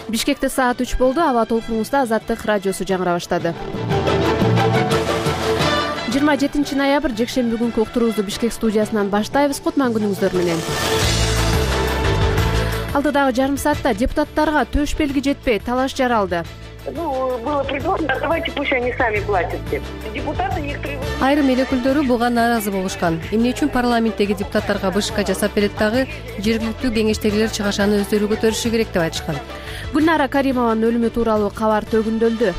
Бишкекте саат 3 болду. Аба толкунубузда Азаттык радиосу жаңыра баштады. 27 ноябрь жекшемби күнкү уктуруубузду Бишкек студиясынан баштайбыз. Кутман күнүңүздөр менен. Алдыдагы жарым саатта депутаттарга төш белги жетпей талаш жаралды. Было предложено, давайте пусть они сами платят. Депутаты некоторые... Айрым эл өкүлдөрү буга нааразы болушкан. Эмне үчүн парламенттеги депутаттарга БШК жасап берет дагы жергиликтүү кеңештегилер чыгашаны өздөрү көтөрүшү керек деп айтышкан. Гүлнара Каримованын өлүмү тууралуу кабар төгүндөлдү.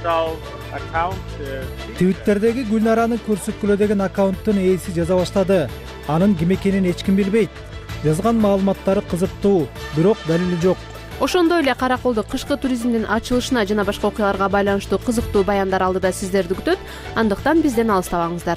Твиттердеги Гүлнаранын көрсөткүлө деген аккаунттун ээси жаза баштады. Анын ким экенин эч ким билбейт. Жазган маалыматтары кызыктуу, бирок далили жок. Ошондой эле Караколдо кышкы туризмдин ачылышына жана башка окуяларга байланыштуу кызыктуу баяндар алдыда сиздерди күтөт. Андыктан бизден алыстабаңыздар.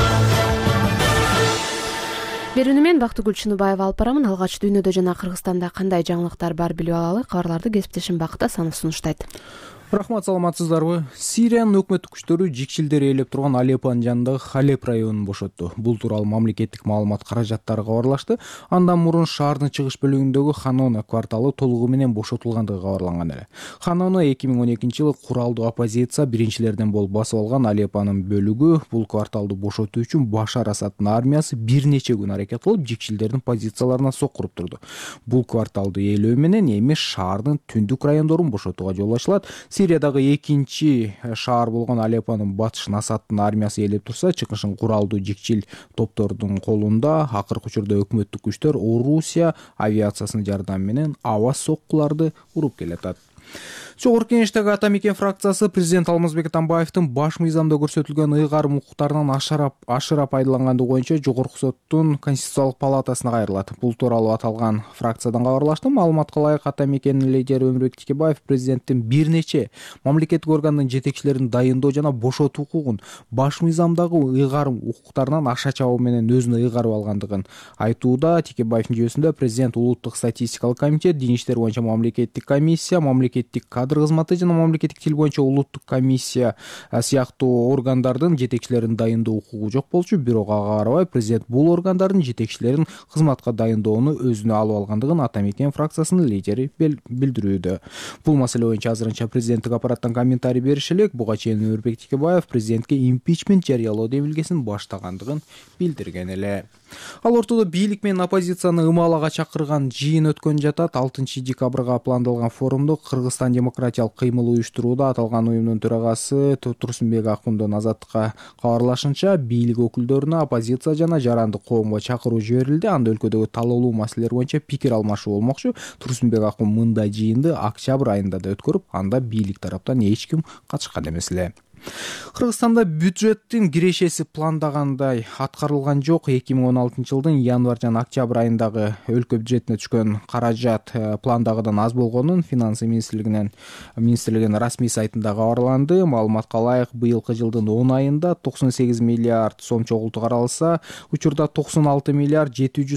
Берүүнү мен Бактыгүл Чыныбаева алып барамын. Алгач дүйнөдө жана Кыргызстанда кандай жаңылыктар бар билип алалы. Кабарларды кесиптешим Бакыт Асанов сунуштайт. Рахмат, саламатсыздарбы? Сириянын өкмөттүк күчтөрү жикшилдери ээлеп турган Алеппонун жанындагы Халеп районун бошотту. Бул тууралуу мамлекеттик маалымат каражаттары кабарлашты. Андан мурун шаардын чыгыш бөлүгүндөгү Ханоно кварталы толугу менен бошотулгандыгы кабарланган эле. Ханоно 2012-жылы куралдуу оппозиция биринчилерден болуп басып алган Алеппонун бөлүгү. Бул кварталды бошотуу үчүн Башар Асаддын армиясы бир нече күн аракет кылып, жикшилдердин позицияларына сокуруп турду. Бул кварталды ээлөө менен эми шаардын түндүк райондорун бошотууга жол ачылат. Сириядагы экинчи шаар болгон Алеппонун батышын Асаддын армиясы ээлеп турса, чыгышын куралдуу жикчил топтордун колунда. Акыркы учурда өкмөттүк күчтөр Орусия авиациясынын жардамы менен аба соккуларды уруп келатат. Жогорку Кеңештеги Ата Мекен фракциясы президент Алмазбек Атамбаевдин баш мыйзамда көрсөтүлгөн ыйгарым укуктарынан ашыра пайдалангандыгы боюнча Жогорку соттун Конституциялык палатасына кайрылат. Бул тууралуу аталган фракциядан кабарлашты. Маалыматка ылайык, Ата Мекендин лидери Өмүрбек Текебаев президенттин бир нече мамлекеттик органдын жетекчилерин дайындоо жана бошотуу укугун баш мыйзамдагы ыйгарым укуктарынан аша чабуу менен өзүнө ыйгарып алгандыгын айтууда. Текебаевдин жүйөсүндө президент улуттук статистикалык комитет, дин иштер боюнча мамлекеттик комиссия, мамлекеттик кадр кызматы жана мамлекеттик тил боюнча улуттук комиссия сыяктуу органдардын жетекчилерин дайындоо укугу жок болчу. Бирок ага карабай президент бул органдардын жетекчилерин кызматка дайындоону өзүнө алып алгандыгын Ата Мекен фракциясынын лидери билдирүүдө. Бул маселе боюнча азырынча президенттик аппараттан комментарий бериши элек. Буга чейин Өмүрбек Текебаев президентке импичмент жарыялоо демилгесин баштагандыгын билдирген эле. Ал ортодо бийлик менен оппозицияны ымалага чакырган жыйын өткөн жатат. 6 декабрга пландалган форумду Кыргызстан демократиялык кыймыл уюштурууда. Аталган уюмдун төрагасы Турсунбек Акундун Азаттыкка кабарлашынча, бийлик өкүлдөрүнө оппозиция жана жарандык коомго чакыруу жиберилди. Анда өлкөдөгү талоолуу маселелер боюнча пикир алмашуу болмокчу. Турсунбек Акун мындай жыйынды октябрь айында да өткөрүп, анда бийлик тараптан эч ким катышкан эмес эле. Кыргызстанда бюджеттин кирешеси пландагандай аткарылган жок. 2016-жылдын январь жана октябрь айындагы өлкө бюджетине түшкөн каражат пландагыдан аз болгонун Финансы министрлигинин расмий сайтында кабарланды. Маалыматка ылайык, быйылкы жылдын 10 айында 98 миллиард сом чогулту каралса, учурда 96 миллиард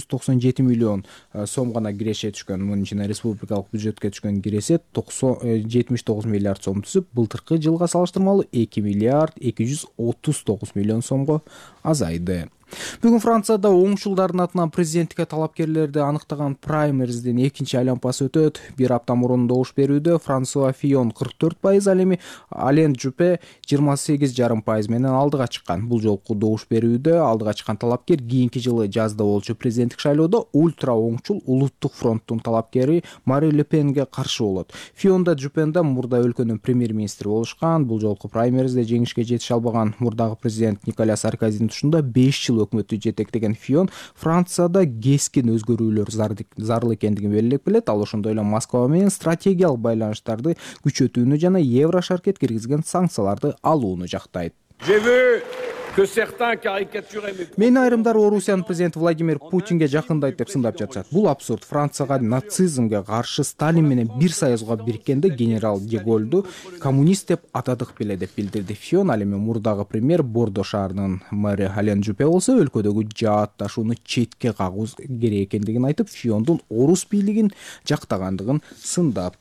797 миллион сом гана киреше түшкөн. Мунун ичинде республикалык бюджетке түшкөн киресе 79 миллиард сом түзүп, былтыркы жылга салыштырмалуу 2 миллиард 239 миллион сомго азайды. Бүгүн Францияда оңчулдардын атынан президенттикке талапкерлерди анықтаган праймериздин экинчи айланпасы өтөт. Бир апта мурун добуш берүүдө Франсуа Фион 44%, ал эми Ален Жупе 28,5% менен алдыга чыккан. Бул жолку добуш берүүдө алдыга чыккан талапкер кийинки жылы жазда болчу президенттик шайлоодо ультра оңчул улуттук фронттун талапкери Мари Ле Пенге каршы болот. Фион да Жупен да мурда өлкөнүн премьер-министри болушкан. Бул жолку праймеризде жеңишке жетише албаган мурдагы президент Николя Саркозинин тушунда 5 жыл өкмөттү жетектеген Фион Францияда кескин өзгөрүүлөр зарыл экендигин белгилеп келет. Ал ошондой эле Москва менен стратегиялык байланыштарды күчөтүүнү жана Евро шаркет киргизген санкцияларды алууну жактайт. Мени айрымдар Орусиянын президенти Владимир Путинге жакындайт деп сындап жатышат. Бул абсурд. Францияга нацизмге каршы Сталин менен бир союзга бириккенде генерал де Голду коммунист деп атадык беле деп билдирди Фион. Ал эми мурдагы премьер Бордо шаарынын мэри Ален Жупе болсо өлкөдөгү жаатташууну четке кагуу керек экендигин айтып, Фиондун орус бийлигин жактагандыгын сындап келет.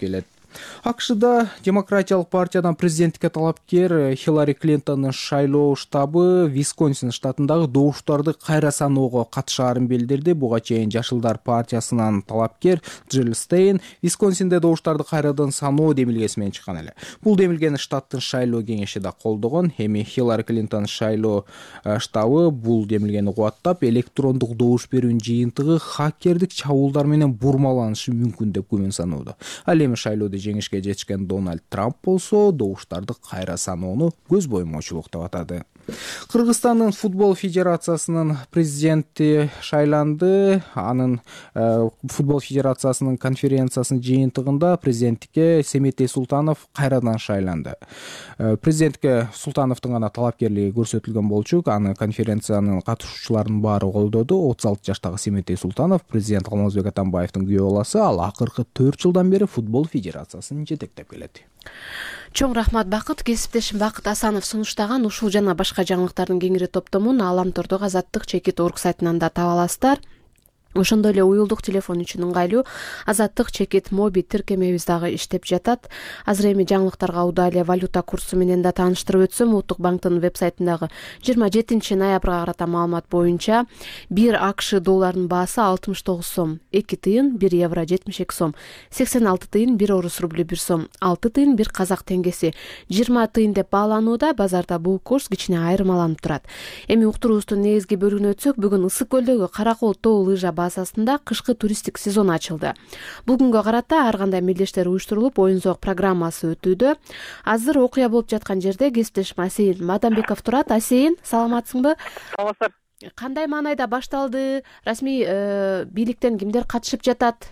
акшда демократиялык партиядан президенттикке талапкер Хиллари Клинтондун шайлоо штабы Висконсин штатындагы добуштарды кайра саноого катышаарын билдирди. Буга чейин Жашылдар партиясынан талапкер Джилл Стейн Висконсинде добуштарды кайрадан саноо демилгеси менен чыккан эле. Бул демилгени штаттын шайлоо кеңеши да колдогон. Эми Хиллари Клинтон шайлоо штабы бул демилгени кубаттап, электрондук добуш берүүнүн жыйынтыгы хакердик чабуулдар менен бурмаланышы мүмкүн деп күмөн санууда. Ал эми шайлоодо жеңишке жетишкен Дональд Трамп болсо добуштарды кайра саноону көз боймоочулук деп атады. Кыргызстандын футбол федерациясынын президенти шайланды. Анын футбол федерациясынын конференциясынын жыйынтыгында президенттикке Семетей Султанов кайрадан шайланды. Президентке Султановдун гана талапкерлиги көрсөтүлгөн болчу. Аны конференциянын катышуучуларынын баары колдоду. 36 жаштагы Семетей Султанов президент Алмазбек Атамбаевдин күйөө баласы. Ал акыркы 4 жылдан бери футбол федерациясын жетектеп келет. Чоң рахмат Бакыт. Кесиптешим Бакыт Асанов сунуштаган ушул жана башка жаңылыктардын кеңири топтомун Аламтордогу Азаттык чекит орг сайтынан да таба аласыздар. Ошондой эле уюлдук телефон үчүн ыңгайлуу Азаттык чекит моби тиркемебиз дагы иштеп жатат. Азыр эми жаңылыктарга удаа эле валюта курсу менен да тааныштырып өтсөм, Улуттук банктын вебсайтындагы 27 ноябрга карата маалымат боюнча 1 АКШ долларынын баасы 69 сом, 2 тыйын 1 евро 72 сом, 86 тыйын 1 орус рублю 1 сом, 6 тыйын 1 казак теңгеси, 20 тыйын деп бааланууда. Базарда бул курс кичине айырмаланып турат. Эми уктуруубуздун негизги бөлүгүнө өтсөк, бүгүн Ысык көлдөгү Каракол тоо лыжа базасында кышкы туристтик сезон ачылды. Бул күнгө карата ар кандай мелдештер уюштурулуп, оюн-зоок программасы өтүүдө. Азыр окуя болуп жаткан жерде кесиптешим Асейин Мадамбеков турат. Асейин, саламатсыңбы? Саламатсыздар. Кандай маанайда башталды? Расмий бийликтен кимдер катышып жатат?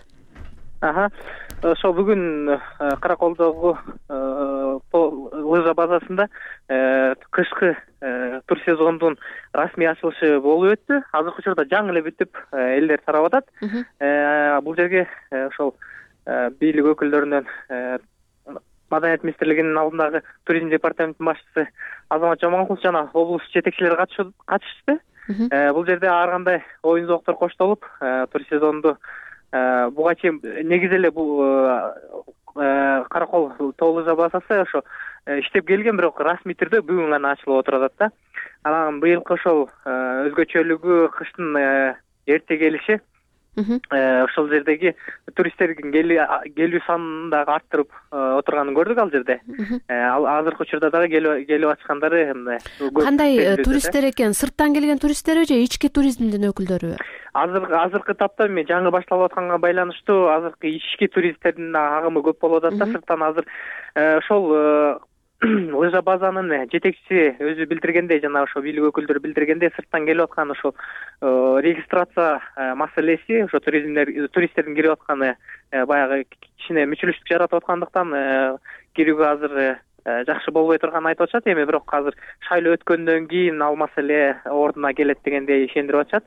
Ошо бүгүн Караколдогу лыжа базасында кышкы тур сезондун расмий ачылышы болуп өттү. Азыркы учурда жаңы эле бүтүп элдер тарап атат. Бул жерге ошол бийлик өкүлдөрүнөн Маданият министрлигинин алдындагы туризм департаментинин башчысы Азамат Жаманкулов жана облус жетекчилери катышты. Бул жерде ар кандай оюн-зооктор коштолуп, тур сезонду буга чейин негизи эле бул Каракол тоо лыжа базасы ошо иштеп келген, бирок расмий түрдө бүгүн гана ачылып отуруп атат да. Анан быйылкы ошол өзгөчөлүгү кыштын эрте келиши ошол жердеги туристтердин келүү санын дагы арттырып отурганын көрдүк ал жерде. Азыркы учурда дагы келип ачкандары кандай туристтер экен? Сырттан келген туристтерби же ички туризмдин өкүлдөрүбү? Азыркы тапта эми жаңы башталып атканга байланыштуу азыркы ички туристтердин агымы көп болуп атат да. Сырттан азыр ошол лыжа базанын жетекчиси өзү билдиргендей, жана ошо бийлик өкүлдөрү билдиргендей, сырттан келип аткан ошол регистрация маселеси, ошо туристтердин кирип атканы баягы кичине мүчүлүштүк жаратып аткандыктан кирүүгө азыр жакшы болбой турганын айтып атышат. Эми бирок азыр шайлоо өткөндөн кийин ал маселе ордуна келет дегендей ишендирип атышат.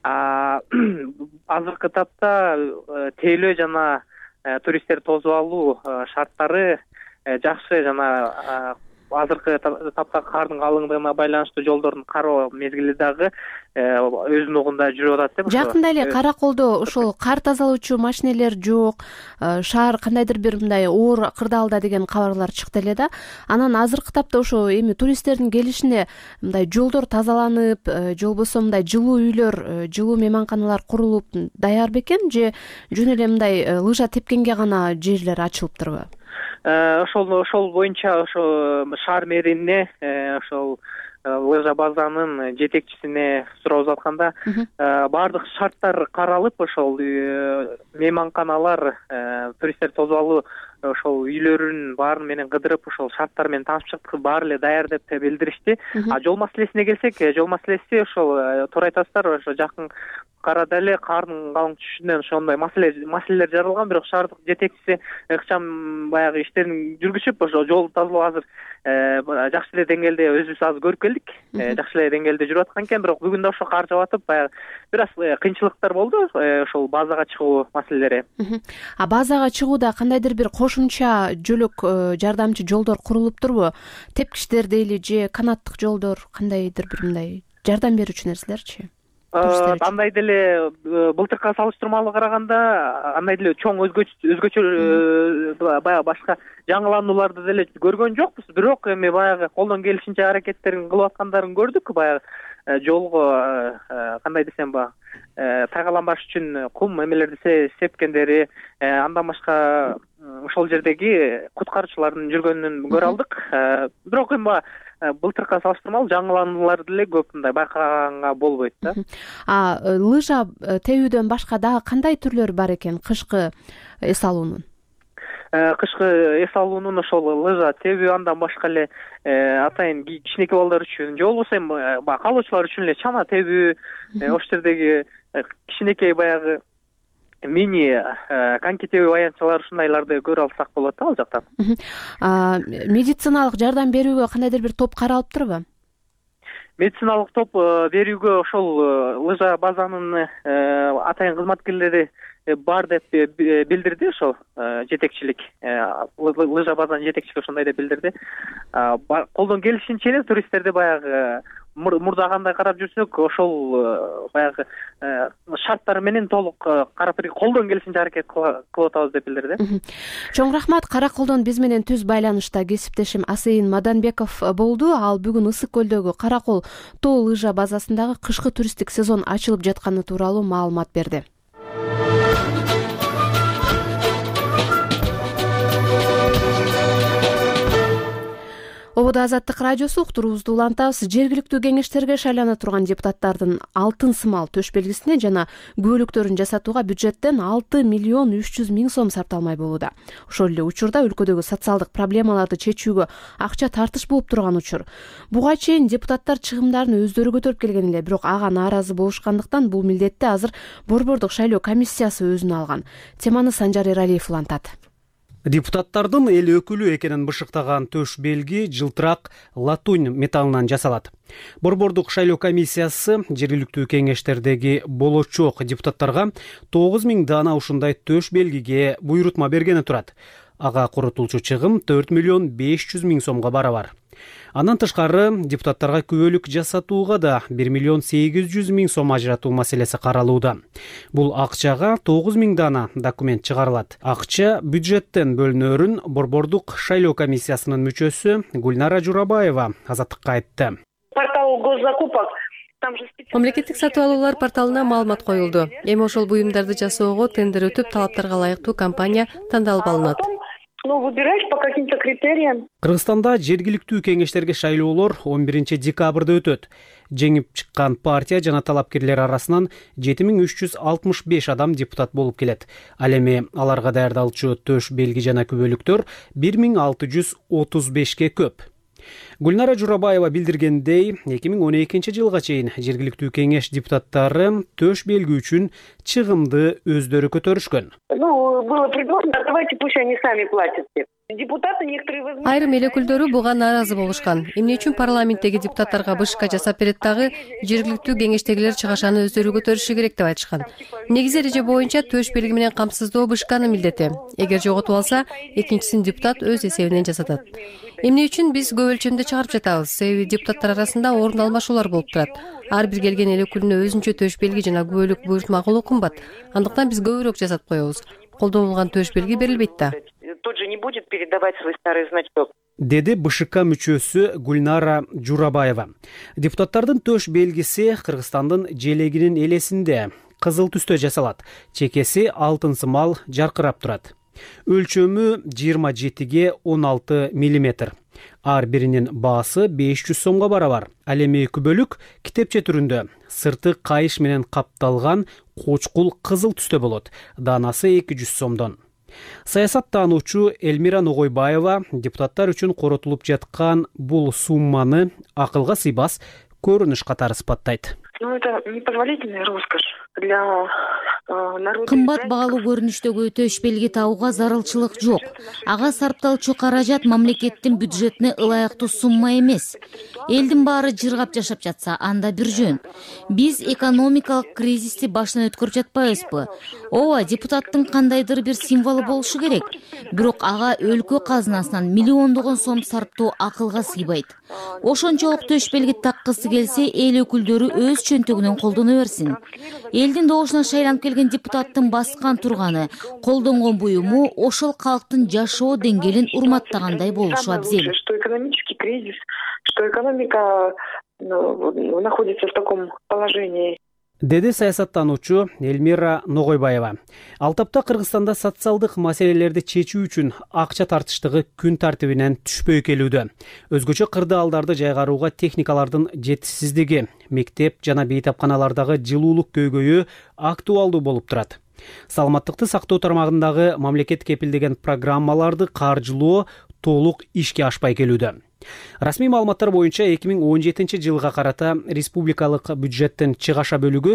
Азыркы тапта тейлөө жана туристтерди тосуп алуу шарттары жакшы, жана азыркы тапта кардын калыңдыгына байланыштуу жолдордун кароо мезгили дагы өзүнүн угунда жүрүп атат деп. Жакында эле Караколдо ошол кар тазалоочу машинелер жок, шаар кандайдыр бир мындай оор кырдаалда деген кабарлар чыкты эле да. Анан азыркы тапта ошо эми туристтердин келишине мындай жолдор тазаланып, же болбосо мындай жылуу үйлөр, жылуу мейманканалар курулуп даяр бекен, же жөн эле мындай лыжа тепкенге гана жерлер ачылыптырбы? Ошол боюнча ошо шаар мэрине ошол лыжа базанын жетекчисине сурообуз атканда баардык шарттар каралып, ошол мейманканалар туристтерди тосуп алуу ошол үйлөрүн баарын менен кыдырып, ошол шарттар менен таанышып чыктык, баары эле даяр деп билдиришти. Жол маселесине келсек, жол маселеси ошол туура айтасыздар, ошо жакын карада эле кардын калың түшүшүнөн ошондой маселелер жаралган, бирок шаардык жетекчиси ыкчам баягы иштерин жүргүзүп, ошо жол тазалоо азыр жакшы эле деңгээлде өзүбүз азыр көрүп келдик. Жакшы эле деңгээлде жүрүп аткан экен, бирок бүгүн да ошо кар жаап атып, баягы бир аз кыйынчылыктар болду ошол базага чыгуу маселелери. Базага чыгууда кандайдыр бир кошумча жөлөк жардамчы жолдор курулуптурбу? Тепкичтер дейли же канаттык жолдор, кандайдыр бир мындай жардам берүүчү нерселерчи? андай деле былтыркыга салыштырмалуу караганда андай деле чоң өзгөчө баягы башка жаңыланууларды деле көргөн жокпуз, бирок эми баягы колдон келишинче аракеттерин кылып аткандарын көрдүк. Баягы жолго кандай десем баягы тайгаланбаш үчүн кум эмелерди сепкендери, андан башка ошол жердеги куткаруучулардын жүргөнүн көрө алдык. Бирок эми былтыркыга салыштырмалуу жаңылануулар деле көп мындай байкаганга болбойт да. Лыжа тебүүдөн башка дагы кандай түрлөрү бар экен кышкы эс алуунун? Кышкы эс алуунун ошол лыжа тебүү, андан башка эле атайын кичинекей балдар үчүн же болбосо эми баягы каалоочулар үчүн эле чана тебүү, ошол жердеги кичинекей баягы мини коньки тебүү аянтчалар, ушундайларды көрө алсак болот да ал жактан. Медициналык жардам берүүгө кандайдыр бир топ каралыптырбы? Медициналык топ берүүгө ошол лыжа базанын атайын кызматкерлери бар деп билдирди. Ошол жетекчилик, лыжа базанын жетекчилиги ошондой деп билдирди. Колдон келишинче эле туристтерди баягы мурда кандай карап жүрсөк, ошол баягы шарттар менен толук карап колдон келишинче аракет кылып атабыз деп билдирди. Чоң рахмат. Караколдон биз менен түз байланышта кесиптешим Асейин Маданбеков болду. Ал бүгүн Ысык көлдөгү Каракол тоо лыжа базасындагы кышкы туристтик сезон ачылып жатканы тууралуу маалымат берди. Ободо Азаттык радиосу, уктуруубузду улантабыз. Жергиликтүү кеңештерге шайлана турган депутаттардын алтын сымал төш белгисине жана күбөлүктөрүн жасатууга бюджеттен 6 миллион 300 миң сом сарпталмай болууда. Ошол эле учурда өлкөдөгү социалдык проблемаларды чечүүгө акча тартыш болуп турган учур. Буга чейин депутаттар чыгымдарын өздөрү көтөрүп келген эле, бирок ага нааразы болушкандыктан бул милдетти азыр Борбордук шайлоо комиссиясы өзүнө алган. Теманы Санжар Эралиев улантат. Депутаттардын эл өкүлү экенин бышыктаган төш белги жылтырак латунь металлынан жасалат. Борбордук шайлоо комиссиясы жергиликтүү кеңештердеги болочок депутаттарга 9000 дана ушундай төш белгиге буйрутма бергени турат. Ага коротулчу чыгым 4 миллион 500 миң сомго барабар. Андан тышкары депутаттарга күбөлүк жасатууга да 1 миллион 800 миң сом ажыратуу маселеси каралууда. Бул акчага 9000 дана документ чыгарылат. Акча бюджеттен бөлүнөрүн Борбордук шайлоо комиссиясынын мүчөсү Гульнара Журабаева Азаттыкка айтты. Портал госзакупок. Мамлекеттик сатып алуулар порталына маалымат коюлду. Эми ошол буюмдарды жасоого тендер өтүп, талаптарга ылайыктуу компания тандалып алынат. Выбираешь по каким-то критериям. Кыргызстанда жергиликтүү кеңештерге шайлоолор 11 декабрда өтөт. Жеңип чыккан партия жана талапкерлер арасынан 7365 адам депутат болуп келет. Ал эми аларга даярдалчу төш белги жана күбөлүктөр 1635ке көп. Гульнара Журабаева билдиргендей, 2012 жылга чейин жергиликтүү кеңеш депутаттары төш белги үчүн чыгымды өздөрү көтөрүшкөн. Было предложено, давайте пусть они сами платят. Депутаты некоторые... Айрым эл өкүлдөрү буга нааразы болушкан. Эмне үчүн парламенттеги депутаттарга бышка жасап берет дагы, жергиликтүү кеңештегилер чыгашаны өздөрү көтөрүшү керек деп айтышкан. Негизи эреже боюнча төш белги менен камсыздоо бышканын милдети. Эгер жоготуп алса, экинчисин депутат өз эсебинен жасатат. Эмне үчүн биз көп өлчөмдө чыгарып жатабыз? Себеби депутаттар арасында орун алмашуулар болуп турат. Ар бир келген эл өкүлүнө өзүнчө төш белги жана күбөлүк буйрутма кылуу кымбат. Андыктан биз көбүрөөк жасап коебуз. Колдонулган төш белги берилбейт да. Тут же не будет передавать свой старый значок. Деди БШК мүчөсү Гульнара Журабаева. Депутаттардын төш белгиси Кыргызстандын желегинин элесинде кызыл түстө жасалат. Чекеси алтын сымал жаркырап турат. Өлчөмү 27ге 16 мм. Ар биринин баасы 500 сомго барабар. Ал эми күбөлүк китепче түрүндө сырты кайыш менен капталган кочкул кызыл түстө болот. Данасы 200 сомдон. Саясаттануучу Элмира Ногойбаева депутаттар үчүн коротулуп жаткан бул сумманы акылга сыйбас көрүнүш катары сыпаттайт. Это непозволительная роскошь для кымбат баалуу көрүнүштөгү төш белги табууга зарылчылык жок. Ага сарпталчу каражат мамлекеттин бюджетине ылайыктуу сумма эмес. Элдин баары жыргап жашап жатса, анда бир жөн. Биз экономикалык кризисти башынан өткөрүп жатпайбызбы? Ооба, депутаттын кандайдыр бир символу болушу керек. Бирок ага өлкө казынасынан миллиондогон сом сарптоо акылга сыйбайт. Ошончолук төш белги таккысы келсе, эл өкүлдөрү өз чөнтөгүнөн колдоно берсин. Элдин добушуна шайланып келген депутаттын баскан турганы, колдонгон буюму ошол калктын жашоо деңгээлин урматтагандай болушу абзел. Что экономический кризис, что экономика находится в таком положении. Деди саясаттануучу Эльмира Ногойбаева. Ал тапта Кыргызстанда социалдык маселелерди чечүү үчүн акча тартыштыгы күн тартибинен түшпөй келүүдө. Өзгөчө кырдаалдарды жайгарууга техникалардын жетишсиздиги, мектеп жана бейтапканалардагы жылуулук көйгөйү актуалдуу болуп турат. Саламаттыкты сактоо тармагындагы мамлекет кепилдеген программаларды каржылоо толук ишке ашпай келүүдө. Расмий маалыматтар боюнча 2017 жылга карата республикалык бюджеттин чыгаша бөлүгү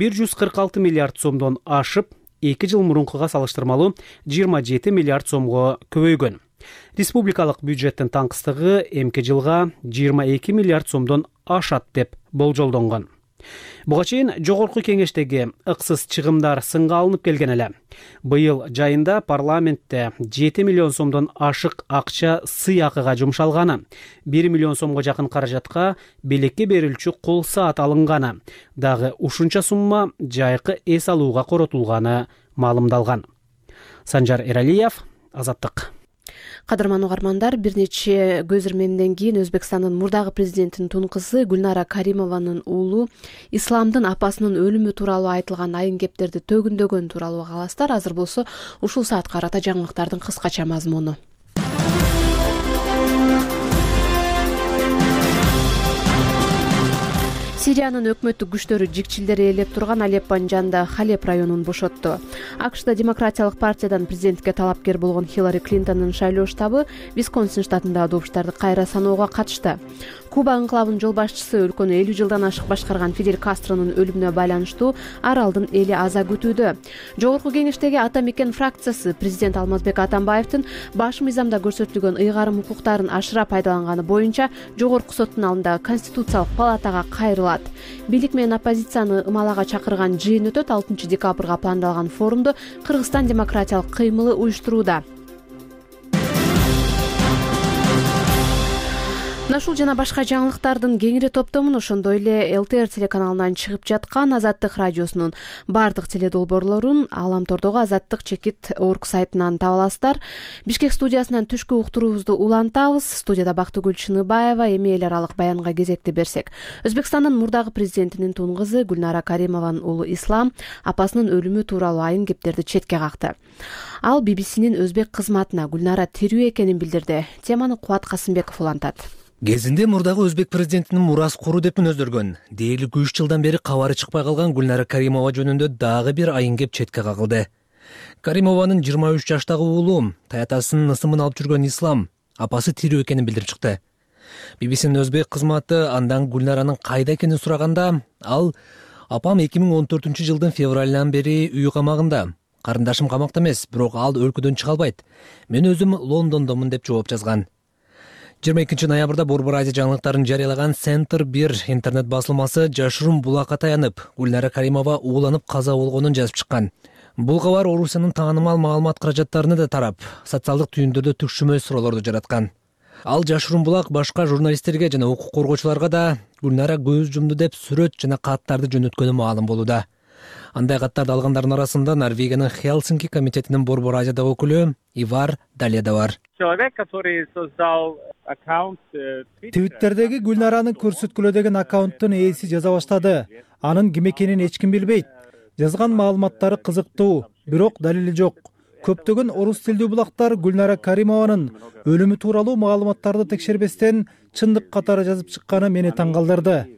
146 миллиард сомдон ашып, 2 жыл мурункуга салыштырмалуу 27 миллиард сомго көбөйгөн. Республикалык бюджеттин таңкыстыгы эмки жылга 22 миллиард сомдон ашат деп болжолдонгон. Буга чейин жогорку кеңештеги ыксыз чыгымдар сынга алынып келген эле. Быйыл жайында парламентте 7 миллион сомдон ашык акча сый акыга жумшалганы, 1 миллион сомго жакын каражатка белекке берилчү кол саат алынганы, дагы ушунча сумма жайкы эс алууга коротулганы маалымдалган. Санжар Эралиев, Азаттык. Кадырман угармандар, бир нече көз ирмемден кийин Өзбекстандын мурдагы президентинин тун кызы Гүлнара Каримованын уулу Исламдын апасынын өлүмү тууралуу айтылган айын кептерди төгүндөгөн тууралуу кааластар. Азыр болсо ушул саатка карата жаңылыктардын кыскача мазмуну. Сириянын өкмөттүк күчтөрү жикчилдери ээлеп турган Алеппонун жанындагы Халеп районун бошотту. АКШда Демократиялык партиядан президентке талапкер болгон Хиллари Клинтондун шайлоо штабы Висконсин штатындагы добуштарды кайра саноого катышты. Куба анклавынын жол башчысы өлкөнү 50 жылдан ашык башкарган Фидель Кастронун өлүмүнө байланыштуу аралдын эли аза күтүүдө. Жогорку кеңештеги Ата Мекен фракциясы президент Алмазбек Атамбаевдин баш мыйзамда көрсөтүлгөн ыйгарым укуктарын ашыра пайдаланганы боюнча жогорку соттун алдындагы Конституциялык палатага кайрылат. Бийлик менен оппозицияны ымалага чакырган жыйын өтөт. 6 декабрга пландалган форумду Кыргызстан демократиялык кыймылы уюштурууда. Ушул жана башка жаңылыктардын кеңири топтомун ошондой эле ЛТР телеканалынан чыгып жаткан Азаттык радиосунун бардык теледолбоорлорун Аламтордогу Азаттык чекит орг сайтынан таба аласыздар. Бишкек студиясынан түшкү уктуруубузду улантабыз. Студияда Бактыгүл Чыныбаева. Эми эл аралык баянга кезекти берсек. Өзбекстандын мурдагы президентинин тун кызы Гүлнара Каримованын уулу Ислам апасынын өлүмү тууралуу айын кептерди четке какты. Ал BBC'нин өзбек кызматына Гүлнара тирүү экенин билдирди. Теманы Кубат Касымбеков улантат. Кезинде мурдагы өзбек президентинин мурас куру деп мүнөздөргөн, дээрлик 3 жылдан бери кабары чыкпай калган Гүлнара Каримова жөнүндө дагы бир айын кеп четке какылды. Каримованын 23 жаштагы уулу, таятасынын ысымын алып жүргөн Ислам, апасы тирүү экенин билдирип чыкты. BBC'нин өзбек кызматы андан Гүлнаранын кайда экенин сураганда, ал апам 2014 жылдын февралынан бери үй камагында. Карындашым камакта эмес, бирок ал өлкөдөн чыга албайт. Мен өзүм Лондондомун деп жооп жазган. 22 ноябрда Борбор Азия жаңылыктарын жарыялаган Центр 1 интернет басылмасы жашыруун булакка таянып, Гүлнара Каримова ууланып каза болгонун жазып чыккан. Бул кабар Орусиянын таанымал маалымат каражаттарына да тарап, социалдык түйүндөрдө түкшүмө суроолорду жараткан. Ал жашыруун булак башка журналисттерге жана укук коргоочуларга да Гүлнара көз жумду деп сүрөт жана каттарды жөнөткөнү маалым болууда. Андай каттарды алгандардын арасында Норвегиянын Хелсинки комитетинин Борбор Азияда өкүлү Ивар Далия да бар. Твиттердеги Гүлнаранын көрсөткүлө аккаунттун ээси жаза баштады. Анын ким экенин эч ким билбейт. Жазган маалыматтары кызыктуу, бирок далили жок. Көптөгөн орус тилдүү булактар Гүлнара Каримованын өлүмү тууралуу маалыматтарды текшербестен чындык катары жазып чыкканы мени таң калтырды.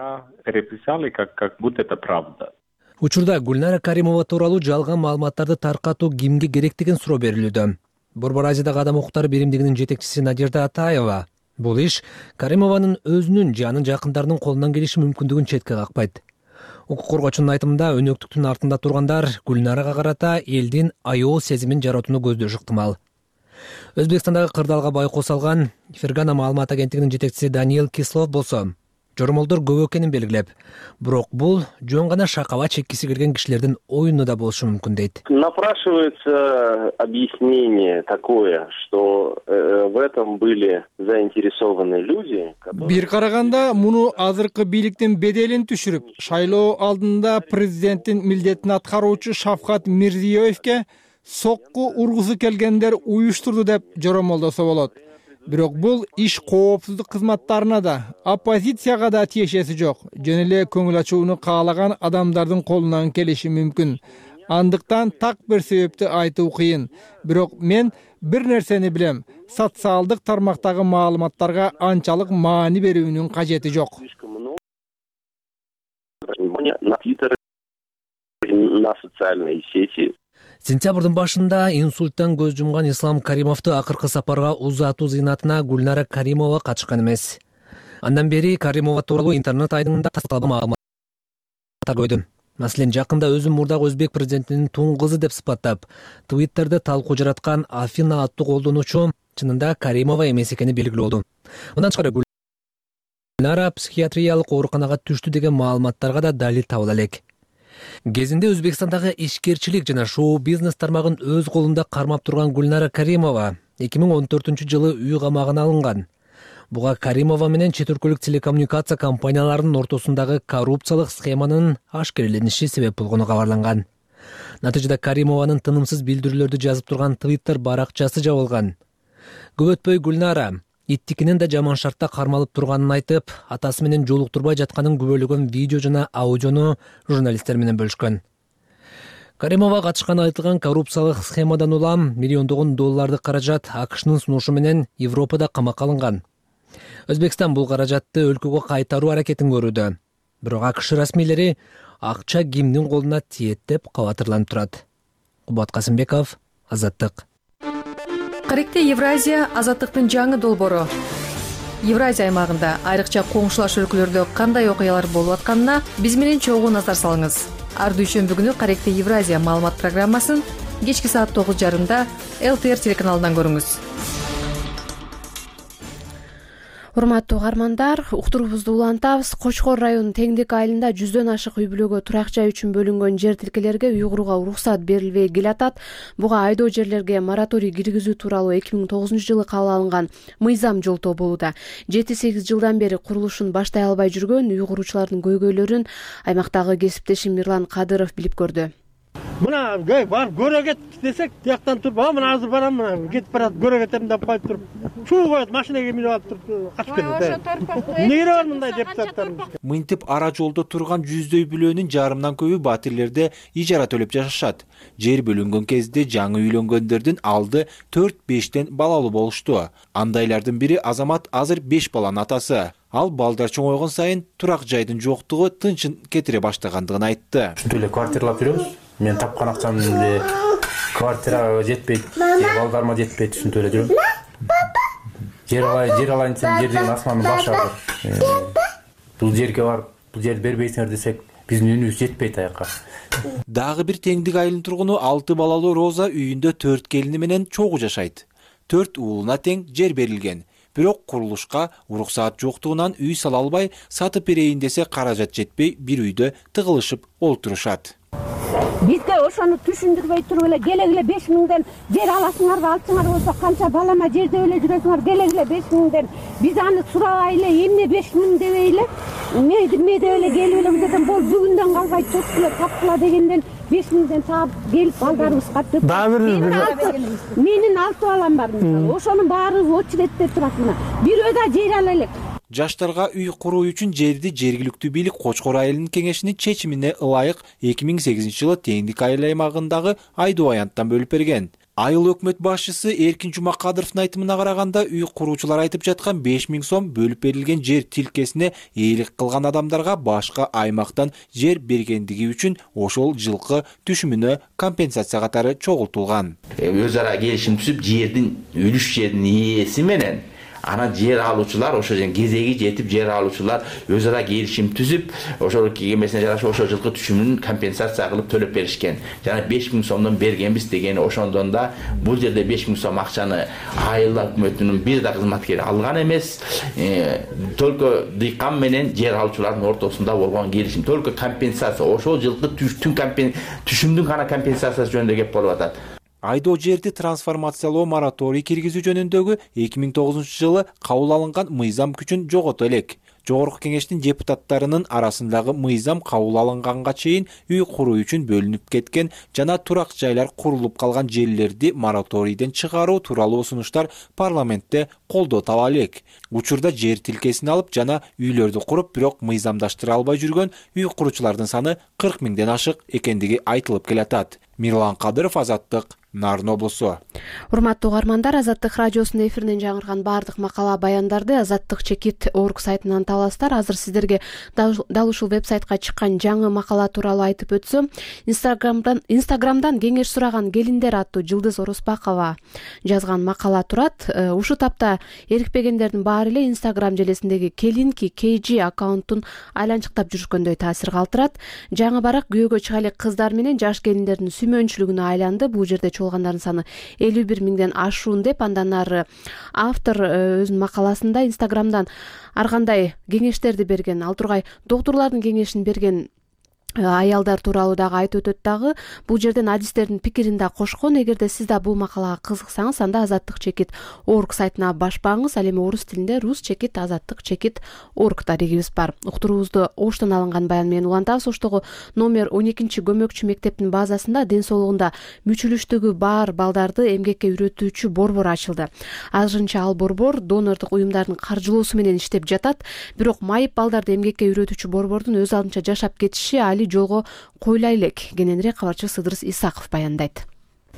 Учурда Гүлнара Каримова тууралуу жалган маалыматтарды таркатуу кимге керек деген суроо берилүүдө. Борбор Азиядагы адам укуктары биримдигинин жетекчиси Надежда Атаева бул иш Каримованын өзүнүн же анын жакындарынын колунан келиши мүмкүндүгүн четке какпайт. Укук коргоочунун айтымында өнөктүктүн артында тургандар Гүлнарага карата элдин аял сезимин жаратууну көздөшү ыктымал. Өзбекстандагы кырдаалга байкоо салган Фергана маалымат агенттигинин жетекчиси Даниил Кислов болсо, жоромолдор көп экенин белгилеп, бирок бул жөн гана шакаба чеккиси келген кишилердин оюну да болушу мүмкүн дейт. Напрашивается объяснение такое, что в этом были заинтересованы люди. Бир караганда муну азыркы бийликтин беделин түшүрүп, шайлоо алдында президенттин милдетин аткаруучу Шавкат Мирзиёевке сокку ургусу келгендер уюштурду деп жоромолдосо болот. Бирок бул иш коопсуздук кызматтарына да, оппозицияга да тиешеси жок. Жөн эле көңүл ачууну каалаган адамдардын колунан келиши мүмкүн. Андыктан так бир себепти айтуу кыйын. Бирок мен бир нерсени билем. Социалдык тармактагы маалыматтарга анчалык маани берүүнүн кажети жок. На Твиттере, на социальные сети. Сентябрдын башында инсульттан көз жумган Ислам Каримовду акыркы сапарга узатуу зыйнатына Гүлнара Каримова катышкан эмес. Андан бери Каримова тууралуу интернет айдыңында тасталган маалыматтар көйдү. Маселен, жакында өзүн мурдагы өзбек президентинин тун кызы деп сыпаттап, Твиттерде талкуу жараткан Афина аттуу колдонуучу чынында Каримова эмес экени белгилүү болду. Мындан тышкары Гүлнара психиатриялык ооруканага түштү деген маалыматтарга да далил табыла элек. Кезинде Өзбекстандагы ишкерчилик жана шоу-бизнес тармагын өз колунда кармап турган Гүлнара Каримова 2014-жылы үй камагына алынган. Буга Каримова менен чет өлкөлүк телекоммуникация компанияларынын ортосундагы коррупциялык схеманын ашкерелениши себеп болгону кабарланган. Натыйжада Каримованын тынымсыз билдирүүлөрдү жазып турган Twitter баракчасы жабылган. Көп өтпөй Гүлнара иттикинин да жаман шартта кармалып турганын айтып, атасы менен жолуктурбай жатканын күбөлөгөн видео жана аудиону журналисттер менен бөлүшкөн. Каримова катышканы айтылган коррупциялык схемадан улам миллиондогон долларды каражат АКШнын сунушу менен Европада камакка алынган. Өзбекстан бул каражатты өлкөгө кайтаруу аракетин көрүүдө. Бирок АКШ расмийлери акча кимдин колуна тиет деп кабатырланып турат. Кубат Касымбеков, Азаттык. Каректе Евразия азаттыктын жаңы долбоору. Евразия аймагында айрыкча коңшулаш өлкөлөрдө кандай окуялар болуп атканына биз менен чогуу назар салыңыз. Ар дүйшөмбү күнү Каректе Евразия маалымат программасын кечки саат 9:30 ЛТР телеканалынан көрүңүз. Урматтуу угармандар, уктуруубузду улантабыз. Кочкор районунун Теңдик айылында 100дөн ашык үй бүлөгө турак жай үчүн бөлүнгөн жер тилкелерге үй курууга уруксат берилбей келатат. Буга айдоо жерлерге мораторий киргизүү тууралуу 2009-жылы кабыл алынган мыйзам жолтоо болууда. 7-8 жылдан бери курулушун баштай албай жүргөн үй куруучулардын көйгөйлөрүн аймактагы кесиптешим Мирлан Кадыров билип көрдү. Мына барып көрө кет десек, тияктан туруп, мына азыр барам, мына кетип барат, көрө кетем деп коюп туруп, чуу коет, машинага минип алып туруп, качып кетет. Эмнеге бар мындай депутаттарыбыз? Мынтип ара жолдо турган 100дөй бүлөнүн жарымдан көбү батирлерде ижара төлөп жашашат. Жер бөлүнгөн кезде жаңы үйлөнгөндөрдүн алды 4-5тен балалуу болушту. Андайлардын бири Азамат азыр 5 баланын атасы. Ал балдар чоңойгон сайын турак жайдын жоктугу тынчын кетире баштагандыгын айтты. Ушинтип эле квартиралап жүрөбүз. Мен тапкан акчам эле квартирага жетпейт, балдарыма жетпейт, ушинтип эле жүрөм. Жер алайын десем, жер деген асмандын башы азыр. Бул жерге барып, бул жерди бербейсиңер десек, биздин үнүбүз жетпейт аякка. Дагы бир Теңдик айылынын тургуну 6 балалуу Роза үйүндө 4 келини менен чогуу жашайт. 4 уулуна тең жер берилген. Бирок курулушка уруксаат жоктугунан үй сала албай, сатып берейин десе каражат жетпей, бир үйдө тыгылышып олтурушат. Бизге ошону түшүндүрбөй туруп эле келегиле 5000ден жер аласыңарбы, алсаңар болсо канча балама жерде эле жүрөсүңөр, келегиле 5000ден. Биз аны сурабай эле эмне 5000 дебей эле, эмне деп эле келип эле десем, бул бүгүндөн калбай токтулар тапкыла дегенден 5000ден таап келип балдарыбызга төп. Менин 6 балам бар мисалы. Ошонун баары очередте турат мына. Бирөө да жер ала элек. Жаштарга үй куруу үчүн жерди жергиликтүү бийлик Кочкор айылынын кеңешинин чечимине ылайык 2008-жылы Теңдик айыл аймагындагы айдоо аянттан бөлүп берген. Айыл өкмөт башчысы Эркин Жумакадыровдун айтымына караганда, үй куруучулар айтып жаткан 5000 сом бөлүп берилген жер тилкесине ээлик кылган адамдарга башка аймактан жер бергендиги үчүн ошол жылкы түшүмүнө компенсация катары чогултулган. Өз ара келишим түзүп, жердин үлүш жердин ээси менен анан жер алуучулар ошо кезеги жетип жер алуучулар өз ара келишим түзүп ошол эмесине жараша ошол жылкы түшүмүн компенсация кылып төлөп беришкен. Жана 5000 сомдон бергенбиз деген ошондон да бул жерде 5000 сом акчаны айыл өкмөтүнүн бир да кызматкери алган эмес. Только дыйкан менен жер алуучулардын ортосунда болгон келишим. Только компенсация ошол жылкы түшүмдүн гана компенсациясы жөнүндө кеп болуп атат. Айдоо жерди трансформациялоо мораторий киргизүү жөнүндөгү 2009 жылы кабыл алынган мыйзам күчүн жогото элек. Жогорку кеңештин депутаттарынын арасындагы мыйзам кабыл алынганга чейин үй куруу үчүн бөлүнүп кеткен жана турак жайлар курулуп калган жерлерди мораторийден чыгаруу тууралуу сунуштар парламентте колдоо таба элек. Учурда жер тилкесин алып жана үйлөрдү куруп, бирок мыйзамдаштыра албай жүргөн үй куруучулардын саны 40 000ден ашык экендиги айтылып келатат. Мирлан Кадыров, Азаттык, Нарын облусу. Урматтуу угармандар, Азаттык радиосунун эфиринен жаңырган баардык макала баяндарды Азаттык чекит орг сайтынан табасыздар. Азыр сиздерге дал ушул веб-сайтка чыккан жаңы макала тууралуу айтып өтсөм, Инстаграмдан кеңеш сураган келиндер аттуу Жылдыз Ороспакова жазган макала турат. Ушул тапта эрикпегендердин баары эле Инстаграм желесиндеги келинки KG аккаунтун айланчыктап жүрүшкөндөй таасир калтырат. Жаңы барак күйөөгө чыга элек кыздар менен жаш келиндердин сүймөнчүлүгүнө айланды. Бул жерде чогулгандардын саны 51 000ден ашуун деп, андан ары автор өзүнүн макаласында Инстаграмдан ар кандай кеңештерди берген, ал тургай доктурлардын кеңешин берген аялдар тууралуу дагы айтып өтөт дагы. Бул жерден адистердин пикирин да кошкон. Эгерде сиз да бул макалага кызыксаңыз, анда Азаттык чекит орг сайтына баш баңыз. Ал эми орус тилинде рус чекит азаттык чекит орг дарегибиз бар. Уктуруубузду оштон алынган баян менен улантабыз. Оштогу номер 12 көмөкчү мектептин базасында ден соолугунда мүчүлүштүгү бар балдарды эмгекке үйрөтүүчү борбор ачылды. Азырынча ал борбор донордук уюмдардын каржылоосу менен иштеп жатат. Бирок майып балдарды эмгекке үйрөтүүчү борбордун өз алдынча жашап кетиши али жолго коюла элек. Кененирээк кабарчы Сыдырыс Исаков баяндайт.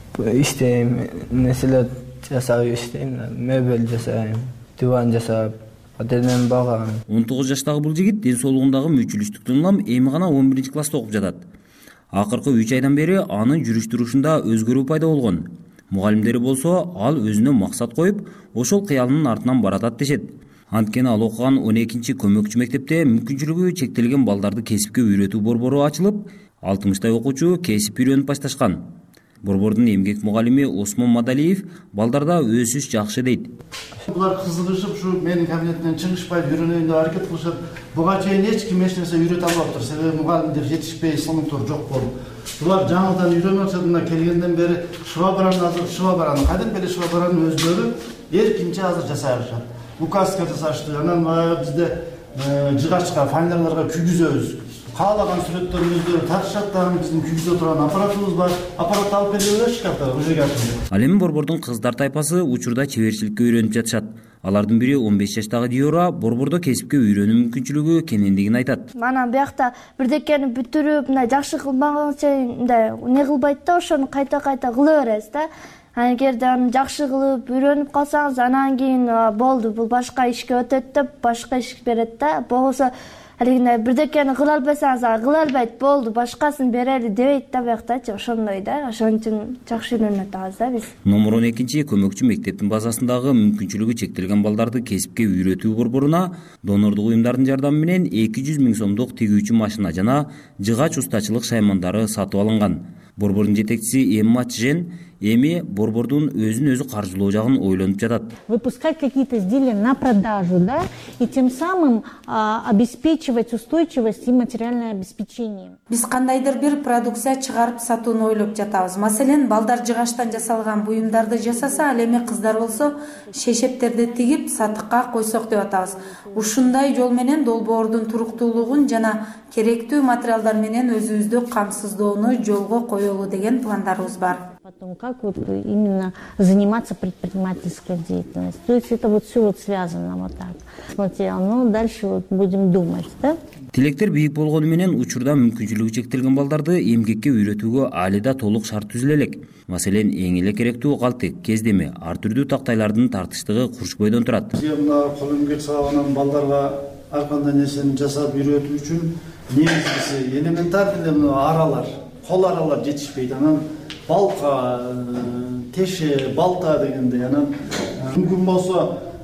Иштейм, нерселер жасап иштейм, мебель жасайм, диван жасап, патерден багам. 19 жаштагы бул жигит ден соолугундагы мүчүлүштүктөн улам эми гана 11 класста окуп жатат. Акыркы 3 айдан бери анын жүрүш турушунда өзгөрүү пайда болгон. Мугалимдери болсо ал өзүнө максат коюп, ошол кыялынын артынан баратат дешет. Анткени ал окуган 12 көмөкчү мектепте мүмкүнчүлүгү чектелген балдарды кесипке үйрөтүү борбору ачылып, 60 окуучу кесип үйрөнүп башташкан. Борбордун эмгек мугалими Осмон Мадалиев балдарда өсүш жакшы дейт. Булар кызыгышып, ушу менин кабинеттен чыгышпай үйрөнөйүн деп аракет кылышат. Буга чейин эч ким эч нерсе үйрөтө албаптыр. Себеби мугалимдер жетишпей, сыныктар жок болуп. Булар жаңыдан үйрөнүп атышат. Келгенден бери шыбабараны кайдан бери шыбабараны өздөрү эркинче азыр жасай алышат. Указка жасашты. Анан бизде жыгачка, файлерлерге күйгүзөбүз. Каалаган сүрөттөрдү өздөрү тартышат да, биздин күйгүзө турган аппаратыбыз бар. Аппарат алып келип беришет, уже келди. Ал эми борбордун кыздар тайпасы учурда чеберчиликке үйрөнүп жатышат. Алардын бири 15 жаштагы Диора борбордо кесипке үйрөнүү мүмкүнчүлүгү кенендигин айтат. Манан биякта бирдекени бүтүрүп, мындай жакшы кылмаганча мындай не кылбайт да, ошону кайта-кайта кыла бересиз да. Эгерде аны жакшы кылып үйрөнүп калсаңыз, анан кийин болду, бул башка ишке өтөт деп башка иш берет да. Болбосо алигине бирдекени кыла албасаңыз, кыла албайт, болду, башкасын берели дебейт да бияктачы, ошондой да. Ошон үчүн жакшы үйрөнүп атабыз да биз. Номер 12 көмөкчү мектептин базасындагы мүмкүнчүлүгү чектелген балдарды кесипке үйрөтүү борборуна донордук уюмдардын жардамы менен 200 000 сомдук тигүүчү машина жана жыгач устачылык шаймандары сатып алынган. Борбордун жетекчиси Эмма Чжен эми борбордун өзүн өзү каржылоо жагын ойлонуп жатат. Выпускать какие-то изделия на продажу, да, и тем самым обеспечивать устойчивость и материальное обеспечение. Биз кандайдыр бир продукция чыгарып сатууну ойлоп жатабыз. Маселен, балдар жыгачтан жасалган буюмдарды жасаса, ал эми кыздар болсо шешептерди тигип сатыкка койсок деп атабыз. Ушундай жол менен долбоордун туруктуулугун жана керектүү материалдар менен өзүбүздү камсыздоону жолго коелу деген пландарыбыз бар. Потом, как вот именно заниматься предпринимательской деятельностью. То есть это вот все вот связано вот так. Смотрел, ну дальше вот будем думать, да? Тилектер бийик болгону менен учурда мүмкүнчүлүгү чектелген балдарды эмгекке үйрөтүүгө али да толук шарт түзүлө элек. Маселен, эң эле керектүү калтек, кездеме, ар түрдүү тактайлардын тартыштыгы курч бойдон турат. Мына кол эмгек сабагынан балдарга ар кандай нерсени жасап үйрөтүү үчүн негизгиси элементарный аралар, кол аралар жетишпейт. Анан балка, теше, балта дегендей, анан мүмкүн болсо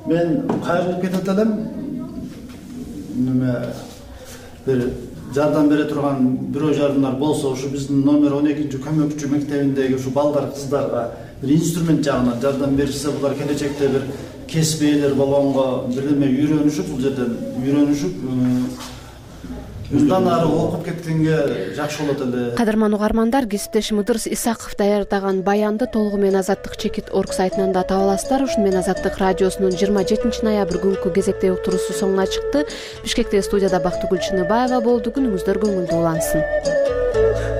мен кайрылып кетет элем. Бир жардам бере турган бирөө жардымдар болсо, ушу биздин номер 12 көмөкчү мектебиндеги ушу балдар, кыздарга бир инструмент жагынан жардам беришсе, булар келечекте бир кесип ээлери болгонго бирдеме үйрөнүшүп, бул жерден үйрөнүшүп, мындан ары окуп кеткенге жакшы болот эле. Кадырман угармандар, кесиптешим Ыдырыс Исаков даярдаган баянды толугу менен Азаттык чекит орг сайтынан да таба аласыздар. Ушуну менен Азаттык радиосунун 27 ноябрь күнкү кезектеги уктуруусу соңуна чыкты. Бишкектеги студияда Бактыгүл Чыныбаева болду. Күнүңүздөр көңүлдүү улансын.